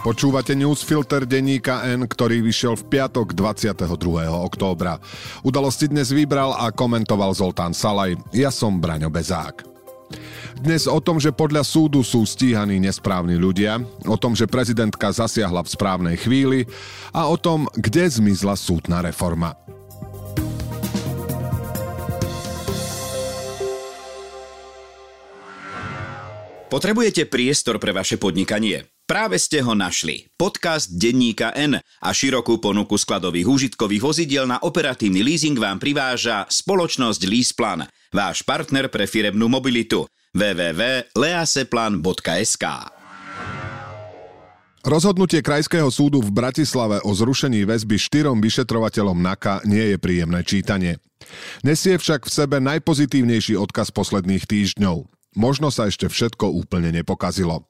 Počúvate newsfilter denníka N, ktorý vyšiel v piatok 22. októbra. Udalosti dnes vybral a komentoval Zoltán Salaj. Ja som Braňo Bezák. Dnes o tom, že podľa súdu sú stíhaní nesprávni ľudia, o tom, že prezidentka zasiahla v správnej chvíli a o tom, kde zmizla súdna reforma. Potrebujete priestor pre vaše podnikanie? Práve ste ho našli. Podcast denníka N a širokú ponuku skladových užitkových vozidiel na operatívny leasing vám priváža spoločnosť LeasePlan, váš partner pre firemnú mobilitu. www.leaseplan.sk. Rozhodnutie Krajského súdu v Bratislave o zrušení väzby 4 vyšetrovateľom NAKA nie je príjemné čítanie. Nesie však v sebe najpozitívnejší odkaz posledných týždňov. Možno sa ešte všetko úplne nepokazilo.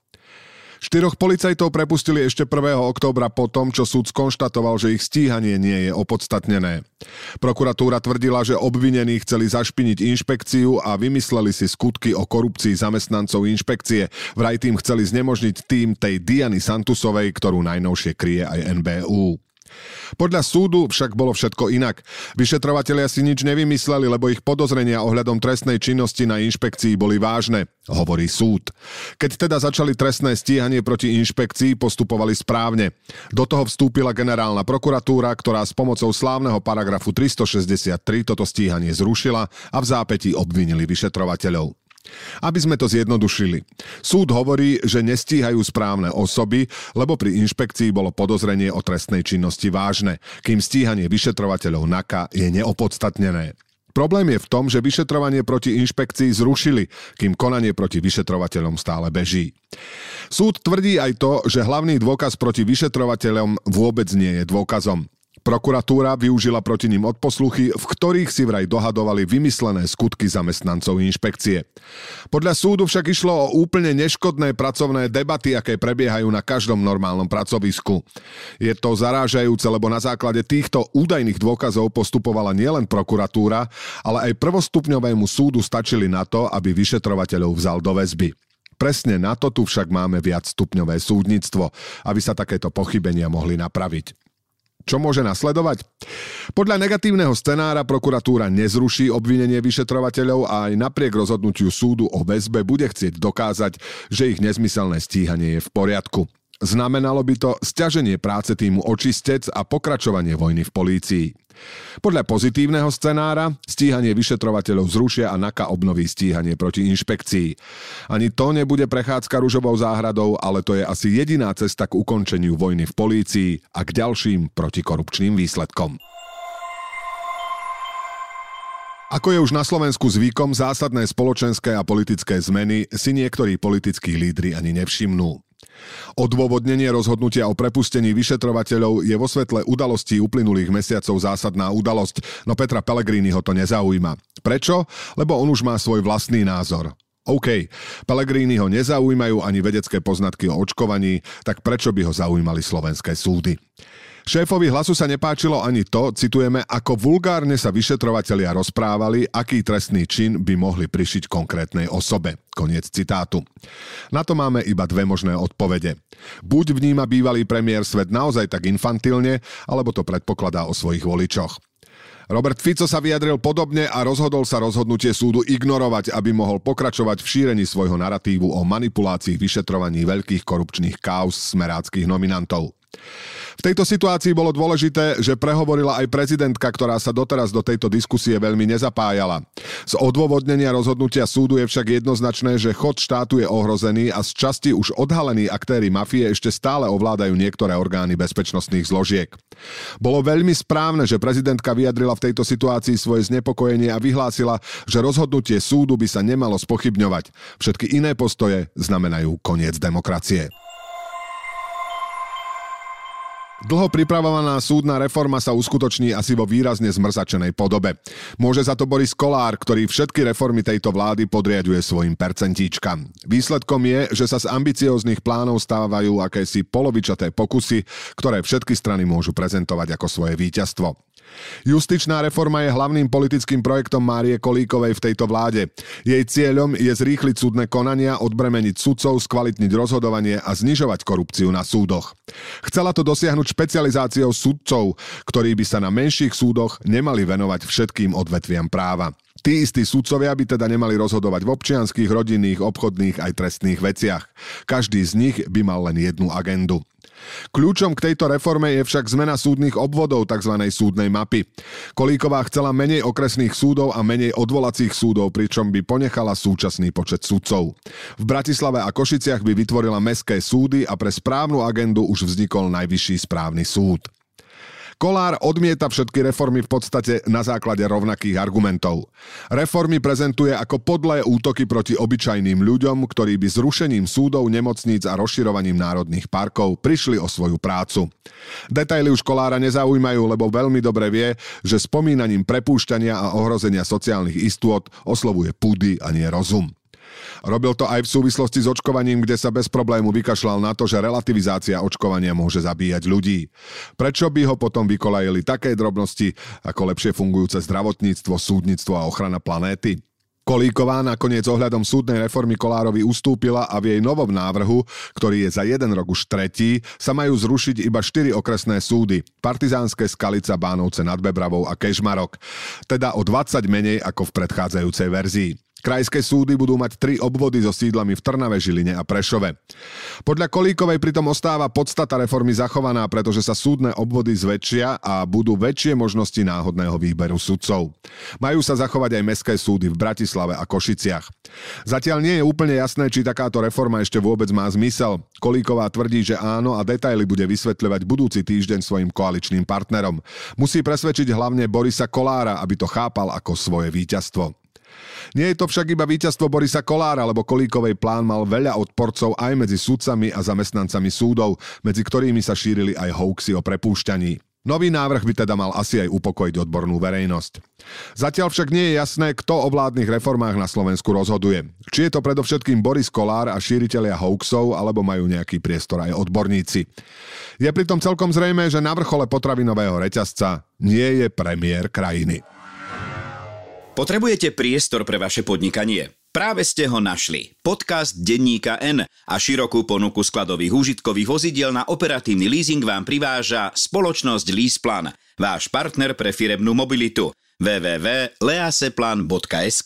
4 policajtov prepustili ešte 1. októbra po tom, čo súd skonštatoval, že ich stíhanie nie je opodstatnené. Prokuratúra tvrdila, že obvinení chceli zašpiniť inšpekciu a vymysleli si skutky o korupcii zamestnancov inšpekcie. Vraj tým chceli znemožniť tým tej Diany Santusovej, ktorú najnovšie kryje aj NBÚ. Podľa súdu však bolo všetko inak. Vyšetrovatelia si nič nevymysleli, lebo ich podozrenia ohľadom trestnej činnosti na inšpekcii boli vážne, hovorí súd. Keď teda začali trestné stíhanie proti inšpekcii, postupovali správne. Do toho vstúpila generálna prokuratúra, ktorá s pomocou slávneho paragrafu 363 toto stíhanie zrušila a v zápätí obvinili vyšetrovateľov. Aby sme to zjednodušili. Súd hovorí, že nestíhajú správne osoby, lebo pri inšpekcii bolo podozrenie o trestnej činnosti vážne, kým stíhanie vyšetrovateľov NAKA je neopodstatnené. Problém je v tom, že vyšetrovanie proti inšpekcii zrušili, kým konanie proti vyšetrovateľom stále beží. Súd tvrdí aj to, že hlavný dôkaz proti vyšetrovateľom vôbec nie je dôkazom. Prokuratúra využila proti nim odposluchy, v ktorých si vraj dohadovali vymyslené skutky zamestnancov inšpekcie. Podľa súdu však išlo o úplne neškodné pracovné debaty, aké prebiehajú na každom normálnom pracovisku. Je to zarážajúce, lebo na základe týchto údajných dôkazov postupovala nielen prokuratúra, ale aj prvostupňovému súdu stačili na to, aby vyšetrovateľov vzal do väzby. Presne na to tu však máme viacstupňové súdnictvo, aby sa takéto pochybenia mohli napraviť. Čo môže nasledovať? Podľa negatívneho scenára prokuratúra nezruší obvinenie vyšetrovateľov a aj napriek rozhodnutiu súdu o väzbe bude chcieť dokázať, že ich nezmyselné stíhanie je v poriadku. Znamenalo by to sťaženie práce týmu Očistec a pokračovanie vojny v polícii. Podľa pozitívneho scenára stíhanie vyšetrovateľov zrušia a NAKA obnoví stíhanie proti inšpekcii. Ani to nebude prechádzka ružovou záhradou, ale to je asi jediná cesta k ukončeniu vojny v polícii a k ďalším protikorupčným výsledkom. Ako je už na Slovensku zvykom, zásadné spoločenské a politické zmeny si niektorí politickí lídri ani nevšimnú. Odôvodnenie rozhodnutia o prepustení vyšetrovateľov je vo svetle udalostí uplynulých mesiacov zásadná udalosť, no Petra Pellegriniho to nezaujíma. Prečo? Lebo on už má svoj vlastný názor. OK, Pellegriniho nezaujímajú ani vedecké poznatky o očkovaní, tak prečo by ho zaujímali slovenské súdy? Šéfovi Hlasu sa nepáčilo ani to, citujeme, ako vulgárne sa vyšetrovatelia rozprávali, aký trestný čin by mohli prišiť konkrétnej osobe. Koniec citátu. Na to máme iba 2 možné odpovede. Buď vníma bývalý premiér svet naozaj tak infantilne, alebo to predpokladá o svojich voličoch. Robert Fico sa vyjadril podobne a rozhodol sa rozhodnutie súdu ignorovať, aby mohol pokračovať v šírení svojho naratívu o manipulácii vyšetrovaní veľkých korupčných káuz smeráckych nominantov. V tejto situácii bolo dôležité, že prehovorila aj prezidentka, ktorá sa doteraz do tejto diskusie veľmi nezapájala. Z odôvodnenia rozhodnutia súdu je však jednoznačné, že chod štátu je ohrozený a z časti už odhalení aktéri mafie ešte stále ovládajú niektoré orgány bezpečnostných zložiek. Bolo veľmi správne, že prezidentka vyjadrila v tejto situácii svoje znepokojenie a vyhlásila, že rozhodnutie súdu by sa nemalo spochybňovať. Všetky iné postoje znamenajú koniec demokracie. Dlho pripravovaná súdna reforma sa uskutoční asi vo výrazne zmrzačenej podobe. Môže za to Boris Kollár, ktorý všetky reformy tejto vlády podriaďuje svojim percentíčkam. Výsledkom je, že sa z ambicióznych plánov stávajú akési polovičaté pokusy, ktoré všetky strany môžu prezentovať ako svoje víťazstvo. Justičná reforma je hlavným politickým projektom Márie Kolíkovej v tejto vláde. Jej cieľom je zrýchliť súdne konania, odbremeniť sudcov, skvalitniť rozhodovanie a znižovať korupciu na súdoch. Chcela to dosiahnuť špecializáciou sudcov, ktorí by sa na menších súdoch nemali venovať všetkým odvetviam práva. Tí istí sudcovia by teda nemali rozhodovať v občianskych, rodinných, obchodných aj trestných veciach. Každý z nich by mal len jednu agendu. Kľúčom k tejto reforme je však zmena súdnych obvodov, tzv. Súdnej mapy. Kolíková chcela menej okresných súdov a menej odvolacích súdov, pričom by ponechala súčasný počet sudcov. V Bratislave a Košiciach by vytvorila mestské súdy a pre správnu agendu už vznikol Najvyšší správny súd. Kollár odmieta všetky reformy v podstate na základe rovnakých argumentov. Reformy prezentuje ako podlé útoky proti obyčajným ľuďom, ktorí by zrušením súdov, nemocníc a rozširovaním národných parkov prišli o svoju prácu. Detaily už Kollára nezaujímajú, lebo veľmi dobre vie, že spomínaním prepúšťania a ohrozenia sociálnych istôt oslovuje púdy a nie rozum. Robil to aj v súvislosti s očkovaním, kde sa bez problému vykašľal na to, že relativizácia očkovania môže zabíjať ľudí. Prečo by ho potom vykolajili také drobnosti ako lepšie fungujúce zdravotníctvo, súdnictvo a ochrana planéty? Kolíková nakoniec ohľadom súdnej reformy Kollárovi ustúpila a v jej novom návrhu, ktorý je za 1 rok už tretí, sa majú zrušiť iba 4 okresné súdy: Partizánske, Skalica, Bánovce nad Bebravou a Kežmarok, teda o 20 menej ako v predchádzajúcej verzii. Krajské súdy budú mať 3 obvody so sídlami v Trnave, Žiline a Prešove. Podľa Kolíkovej pritom ostáva podstata reformy zachovaná, pretože sa súdne obvody zväčšia a budú väčšie možnosti náhodného výberu sudcov. Majú sa zachovať aj mestské súdy v Bratislave a Košiciach. Zatiaľ nie je úplne jasné, či takáto reforma ešte vôbec má zmysel. Kolíková tvrdí, že áno, a detaily bude vysvetľovať budúci týždeň svojim koaličným partnerom. Musí presvedčiť hlavne Borisa Kollára, aby to chápal ako svoje víťazstvo. Nie je to však iba víťazstvo Borisa Kollára, lebo Kolíkovej plán mal veľa odporcov aj medzi sudcami a zamestnancami súdov, medzi ktorými sa šírili aj hoaxy o prepúšťaní. Nový návrh by teda mal asi aj upokojiť odbornú verejnosť. Zatiaľ však nie je jasné, kto o vládnych reformách na Slovensku rozhoduje. Či je to predovšetkým Boris Kollár a šíritelia hoaxov, alebo majú nejaký priestor aj odborníci. Je pritom celkom zrejmé, že na vrchole potravinového reťazca nie je premiér krajiny. Potrebujete priestor pre vaše podnikanie? Práve ste ho našli. Podcast Denníka N a širokú ponuku skladových úžitkových vozidiel na operatívny leasing vám priváža spoločnosť LeasePlan, váš partner pre firemnú mobilitu. www.leaseplan.sk.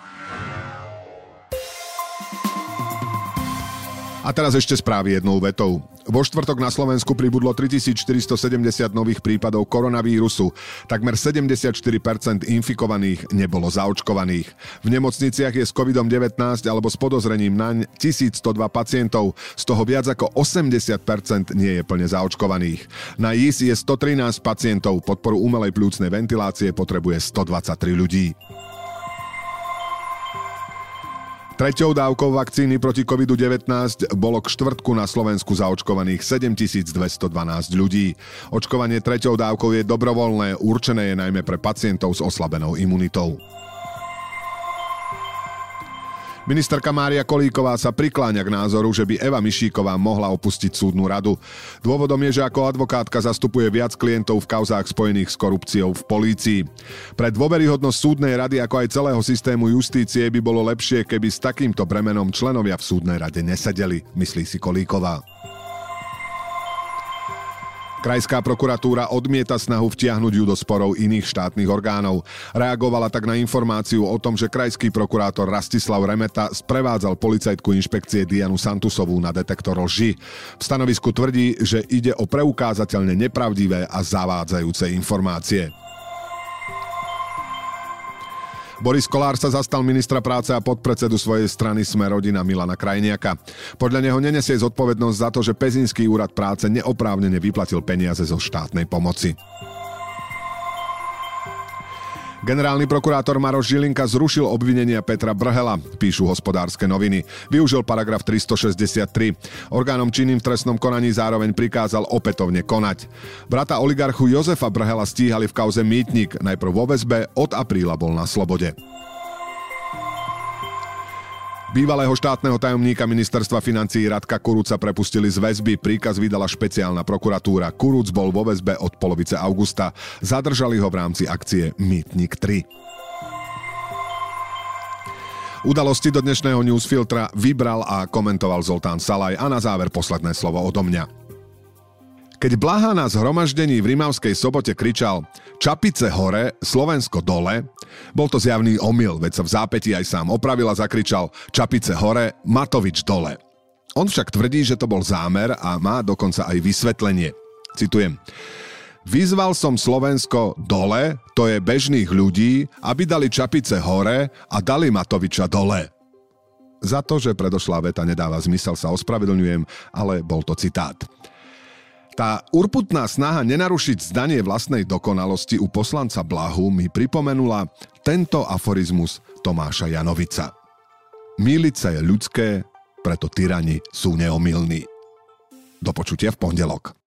A teraz ešte správy jednou vetou. Vo štvrtok na Slovensku pribudlo 3470 nových prípadov koronavírusu. Takmer 74% infikovaných nebolo zaočkovaných. V nemocniciach je s COVID-19 alebo s podozrením naň 1102 pacientov, z toho viac ako 80% nie je plne zaočkovaných. Na JIS je 113 pacientov, podporu umelej pľúcnej ventilácie potrebuje 123 ľudí. Treťou dávkou vakcíny proti COVID-19 bolo k štvrtku na Slovensku zaočkovaných 7212 ľudí. Očkovanie treťou dávkou je dobrovoľné, určené je najmä pre pacientov s oslabenou imunitou. Ministerka Mária Kolíková sa prikláňa k názoru, že by Eva Mišíková mohla opustiť súdnu radu. Dôvodom je, že ako advokátka zastupuje viac klientov v kauzách spojených s korupciou v polícii. Pre dôveryhodnosť súdnej rady ako aj celého systému justície by bolo lepšie, keby s takýmto bremenom členovia v súdnej rade nesedeli, myslí si Kolíková. Krajská prokuratúra odmieta snahu vtiahnuť ju do sporov iných štátnych orgánov. Reagovala tak na informáciu o tom, že krajský prokurátor Rastislav Remeta sprevádzal policajtku inšpekcie Dianu Santusovú na detektor lži. V stanovisku tvrdí, že ide o preukázateľne nepravdivé a zavádzajúce informácie. Boris Kollár sa zastal ministra práce a podpredsedu svojej strany Sme-rodina Milana Krajniaka. Podľa neho nenesie zodpovednosť za to, že Pezinský úrad práce neoprávnene vyplatil peniaze zo štátnej pomoci. Generálny prokurátor Maroš Žilinka zrušil obvinenia Petra Brhela, píšu Hospodárske noviny. Využil paragraf 363. Orgánom činným v trestnom konaní zároveň prikázal opätovne konať. Brata oligarchu Jozefa Brhela stíhali v kauze Mýtnik. Najprv vo väzbe, od apríla bol na slobode. Bývalého štátneho tajomníka ministerstva financií Radka Kuruca prepustili z väzby, príkaz vydala špeciálna prokuratúra. Kuruc bol vo väzbe od polovice augusta. Zadržali ho v rámci akcie Mýtnik 3. Udalosti do dnešného newsfiltra vybral a komentoval Zoltán Salaj a na záver posledné slovo odo mňa. Keď Blaha na zhromaždení v Rimavskej Sobote kričal Čapice hore, Slovensko dole, bol to zjavný omyl, veď sa v zápätí aj sám opravil a zakričal Čapice hore, Matovič dole. On však tvrdí, že to bol zámer a má dokonca aj vysvetlenie. Citujem. Vyzval som Slovensko dole, to je bežných ľudí, aby dali čapice hore a dali Matoviča dole. Za to, že predošlá veta nedáva zmysel, sa ospravedlňujem, ale bol to citát. Tá urputná snaha nenarušiť zdanie vlastnej dokonalosti u poslanca Blahu mi pripomenula tento aforizmus Tomáša Janovica. Mýliť sa je ľudské, preto tyrani sú neomylní. Do počutia v pondelok.